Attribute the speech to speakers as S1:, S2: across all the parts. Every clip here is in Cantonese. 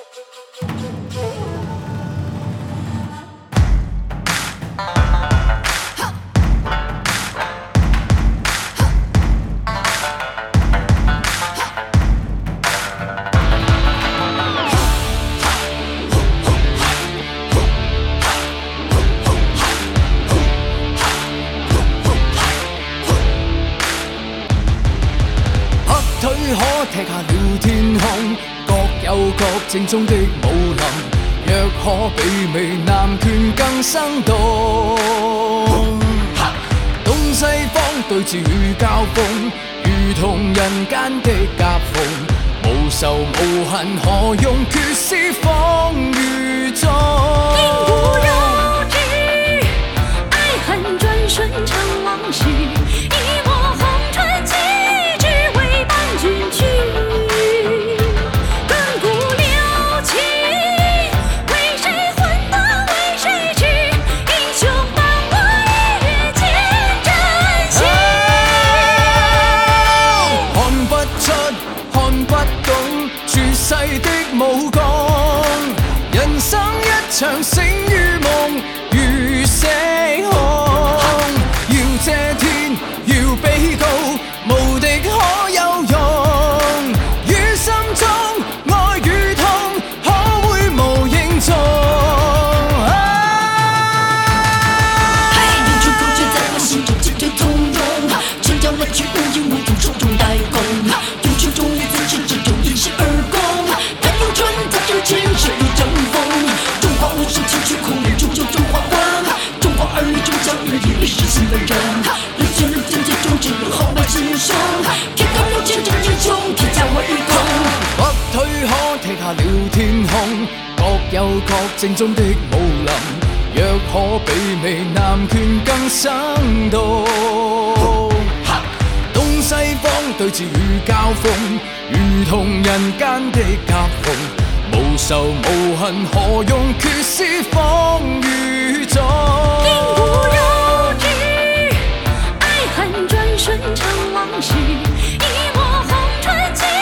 S1: 腿可踢下了天空，各有各正宗的武林。若可媲美南拳更生動，東西方對峙與交鋒，如同人間的夾縫，無仇無恨何用決是風雨中。
S2: 因果有知，愛恨轉瞬成往事，一抹紅傳奇。君去，亘古留情，为谁魂魄为谁痴？英雄伴我一日见真心。
S1: 看不出，看不懂，絕世的武功，人生一場醒與夢，如死空。要遮天，要比高，無敵可有用。腿可踢下了天空，各有各正宗的武林。若可媲美南拳更生動，東西方對峙與交鋒，如同人間的夾縫，無仇無恨何用決是風雨中。
S2: 因果有知，愛恨轉瞬成往事，一抹紅傳奇。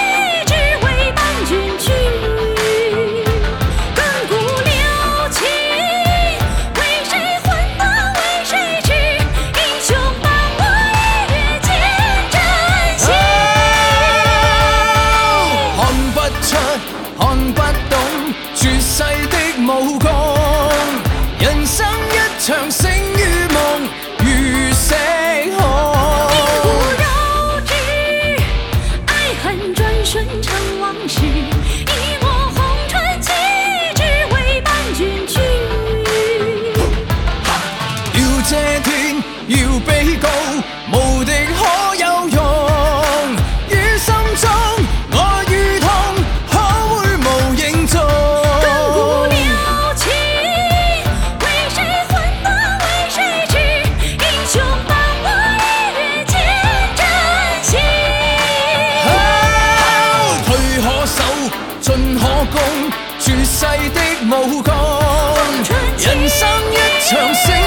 S1: 看不懂絕世的武功，人生一場醒與夢，如死空。
S2: 因果有知，愛恨轉瞬成往事，一抹紅傳奇，只為伴君去。
S1: 要遮天，要比高，無敵可有用。於心中我如同盡可攻，絕世的武功，人生一場。